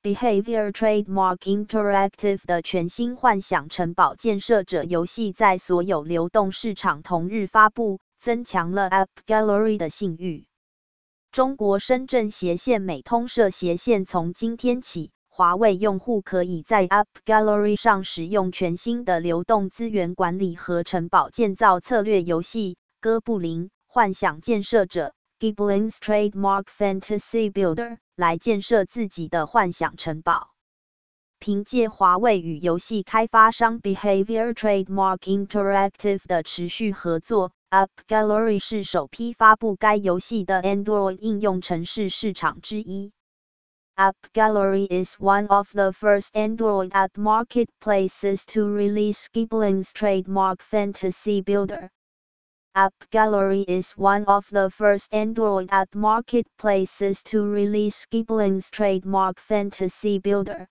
Behavior Trademark Interactive 的全新幻想城堡建设者游戏在所有流动市场同日发布，增强了 App Gallery 的信誉。中国深圳斜线美通社斜线从今天起，华为用户可以在 App Gallery 上使用全新的流动资源管理和城堡建造策略游戏《哥布林：幻想建设者》（Goblins Trademark Fantasy Builder） 来建设自己的幻想城堡。凭借华为与游戏开发商 Behavior Trademark Interactive 的持续合作， App Gallery 是首批发布该游戏的 Android 应用程式市场之一。App Gallery is one of the first Android app marketplaces to release Goblins Trademark Fantasy Builder. App Gallery is one of the first Android app marketplaces to release Goblins Trademark Fantasy Builder.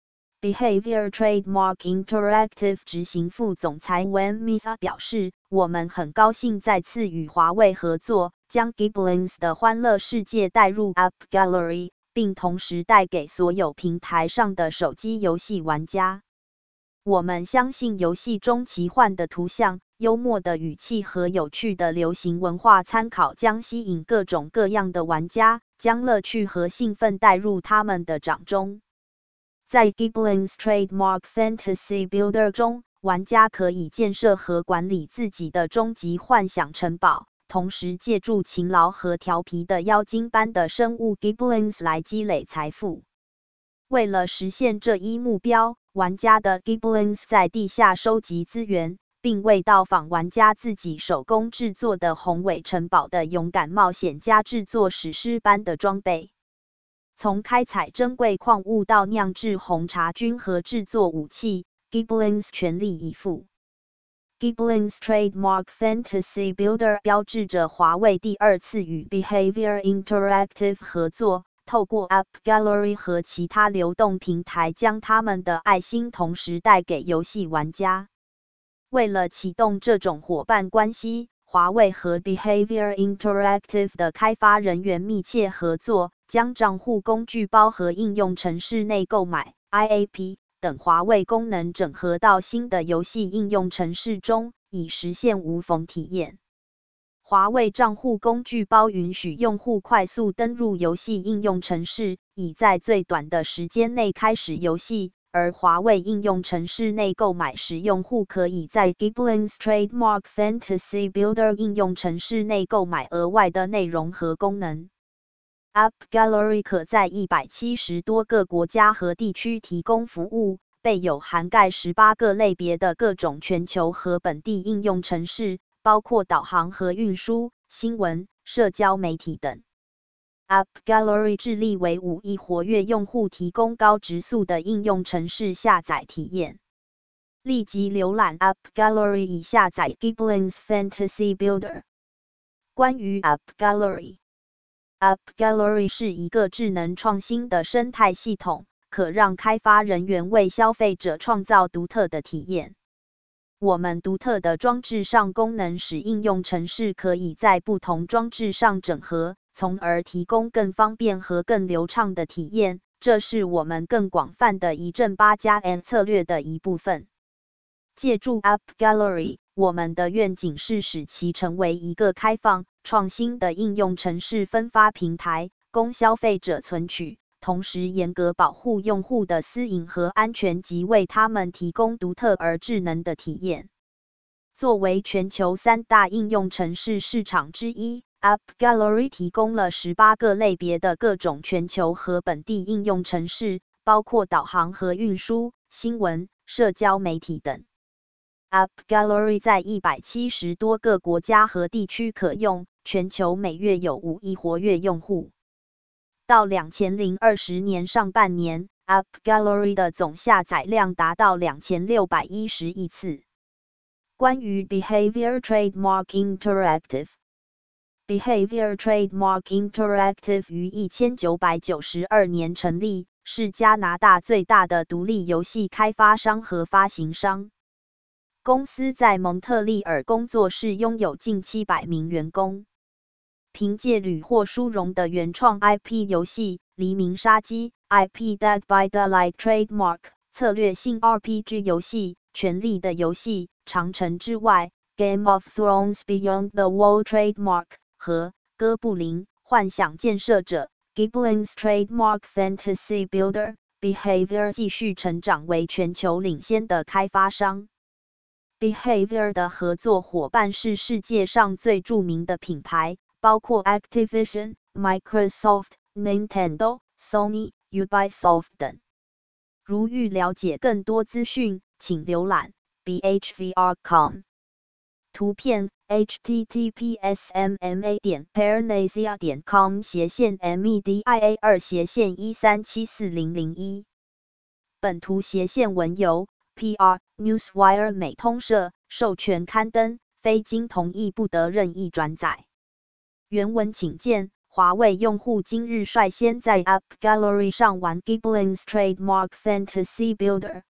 Behavior Trademark Interactive 执行副总裁 Wen Misa 表示，我们很高兴再次与华为合作，将 Goblins 的欢乐世界带入 App Gallery， 并同时带给所有平台上的手机游戏玩家。我们相信游戏中奇幻的图像、幽默的语气和有趣的流行文化参考将吸引各种各样的玩家，将乐趣和兴奋带入他们的掌中。在 Goblins Trademark Fantasy Builder 中，玩家可以建设和管理自己的终极幻想城堡，同时借助勤劳和调皮的妖精般的生物 Goblins 来积累财富。为了实现这一目标，玩家的 Goblins 在地下收集资源，并为到访玩家自己手工制作的宏伟城堡的勇敢冒险家制作史诗般的装备。从开采珍贵矿物到酿制红茶菌和制作武器， Goblins 全力以赴。Goblins Trademark Fantasy Builder 标志着华为第二次与 Behavior Interactive 合作，透过 App Gallery 和其他流动平台将他们的爱心同时带给游戏玩家。为了启动这种伙伴关系，华为和 Behavior Interactive 的开发人员密切合作，将账户工具包和应用程式内购买 IAP 等华为功能整合到新的游戏应用程式中，以实现无缝体验。华为账户工具包允许用户快速登入游戏应用程式，以在最短的时间内开始游戏。而华为应用程式内购买时，用户可以在 Goblins Trademark Fantasy Builder 应用程式内购买额外的内容和功能。App Gallery 可在170多个国家和地区提供服务，备有涵盖18个类别的各种全球和本地应用程式，包括导航和运输、新闻、社交媒体等。App Gallery 致力为5亿活跃用户提供高质素的应用程式下载体验。立即浏览 App Gallery 以下载 Goblins Fantasy Builder。关于 App Gallery，App Gallery 是一个智能创新的生态系统，可让开发人员为消费者创造独特的体验。我们独特的装置上功能使应用程式可以在不同装置上整合，从而提供更方便和更流畅的体验。这是我们更广泛的一正8+N 策略的一部分。借助 App Gallery， 我们的愿景是使其成为一个开放、创新的应用程式分发平台，供消费者存取，同时严格保护用户的私隐和安全及为他们提供独特而智能的体验。作为全球3大应用程式市场之一， App Gallery 提供了18个类别的各种全球和本地应用程式，包括导航和运输、新闻、社交媒体等。App Gallery 在170多个国家和地区可用，全球每月有5亿活跃用户。到2020年上半年， App Gallery 的总下载量达到2610亿次。关于 Behavior Trademark Interactive，Behavior Trademark Interactive 于1992年成立，是加拿大最大的独立游戏开发商和发行商。公司在蒙特利尔工作室拥有近700名员工。凭借屡获殊荣的原创 IP 游戏《黎明杀机》 IP Dead by Daylight Trademark 策略性 RPG 游戏，权力的游戏，长城之外 Game of Thrones Beyond the Wall Trademark 和哥布林幻想建设者 Giblins Trademark Fantasy Builder Behavior 继续成长为全球领先的开发商。Behavior 的合作伙伴是世界上最著名的品牌，包括 Activision、Microsoft、Nintendo、Sony、Ubisoft 等。如欲了解更多资讯，请浏览 bhvr.com。图片 https://mma.parnassia.com/media2/1374001。本图斜线文由 PR Newswire 美通社授权刊登，非经同意不得任意转载。原文请见。华为用户今日率先在 App Gallery 上玩 Giblins Trademark Fantasy Builder。